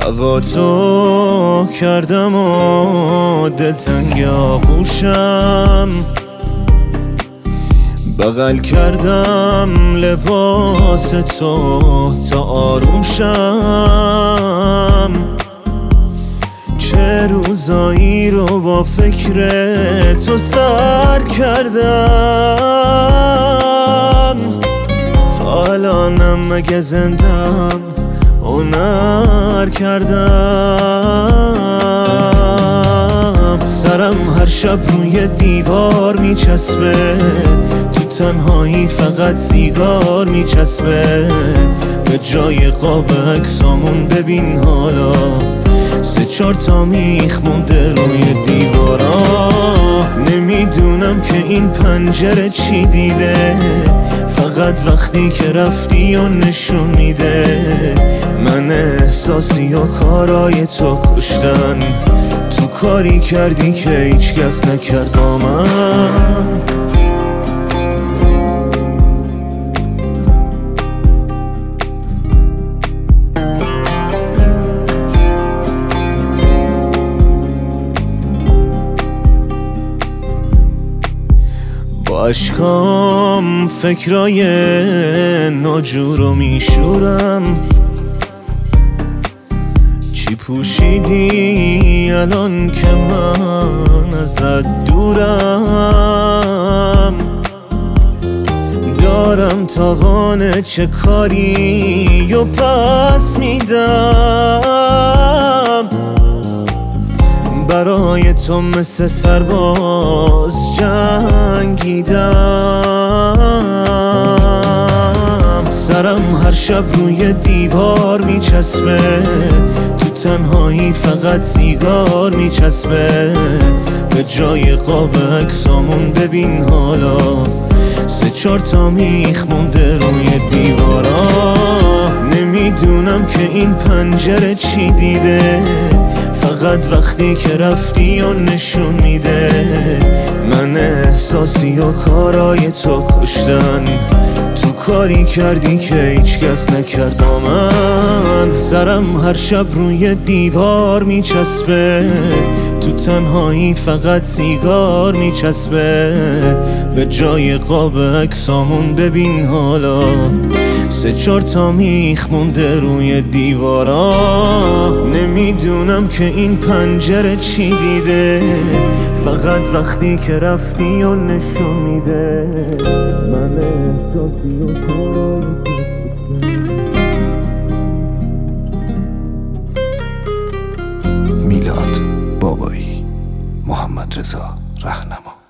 هوا تو کردم و دلتنگ آغوشم، بغل کردم لباس تو تا آروم شم. چه روزایی رو با فکر تو سر کردم، تا الانم مگه زندم هنر کردم. سرم هر شب روی دیوار میچسبه، تو تنهایی فقط سیگار میچسبه. به جای قاب عکسامون ببین حالا 3-4 تا میخ مونده روی دیوارا. نمیدونم که این پنجره چی دیده، فقط وقتی که رفتی و نشون میده. من احساسی و کارای تو کشتن، تو کاری کردی که هیچ کس نکرد با من. با اشکام فکرای ناجور رو میشورم. چی پوشیدی الان که من ازت دورم؟ دارم تاوان چه کاری و پس میدم. برای تو مثل سرباز جنگیدم. سرم هر شب روی دیوار میچسبه، تو تنهایی فقط سیگار میچسبه. به جای قاب عکسامون ببین حالا 3-4 تا میخ مونده روی دیوارا. نمیدونم که این پنجره چی دیده، فقط وقتی که رفتی و نشون میده. من احساسی و کارای تو کشتن، تو کاری کردی که هیچ کس نکرد با من. سرم هر شب روی دیوار میچسبه، تو تنهایی فقط سیگار میچسبه. به جای قاب عکسامون ببین حالا 3-4 تا میخ مونده روی دیوارا. نمیدونم که این پنجره چی دیده، فقط وقتی که رفتی و نشون میده. من احساسی و کارای میلاد بابایی، محمد رضا رهنما.